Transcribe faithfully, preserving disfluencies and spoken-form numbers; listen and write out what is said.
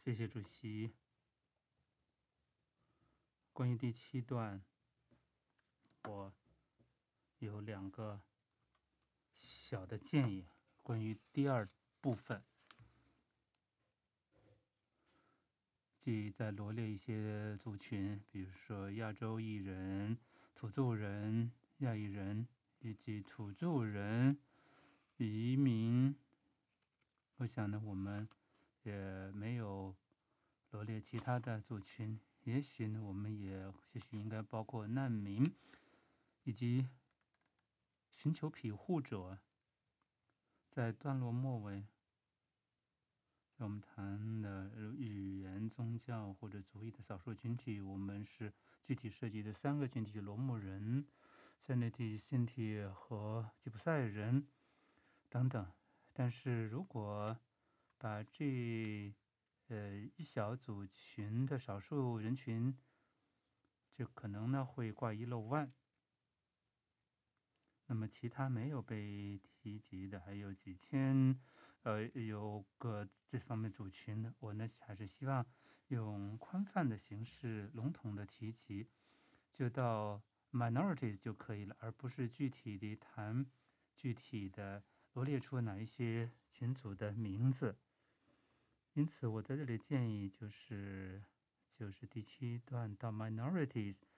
谢谢主席。关于第七段，我有两个小的建议。关于第二部分，即在罗列一些族群，比如说亚洲裔人、土著人、亚裔人以及土著人、移民。我想呢，我们也没有罗列其他的族群，也许呢，我们也或许应该包括难民以及寻求庇护者。在段落末尾，在我们谈的语言、宗教或者族裔的少数群体，我们是具体涉及的三个群体：罗姆人、塞内蒂、辛提和吉普赛人等等。但是如果把这呃一小组群的少数人群，这可能呢会挂一漏万。那么其他没有被提及的还有几千，呃，有个这方面族群的，我呢还是希望用宽泛的形式笼统的提及，就到 minorities 就可以了，而不是具体的谈具体的罗列出哪一些群组的名字。因此我在这里建议就是就是第七段到 minorities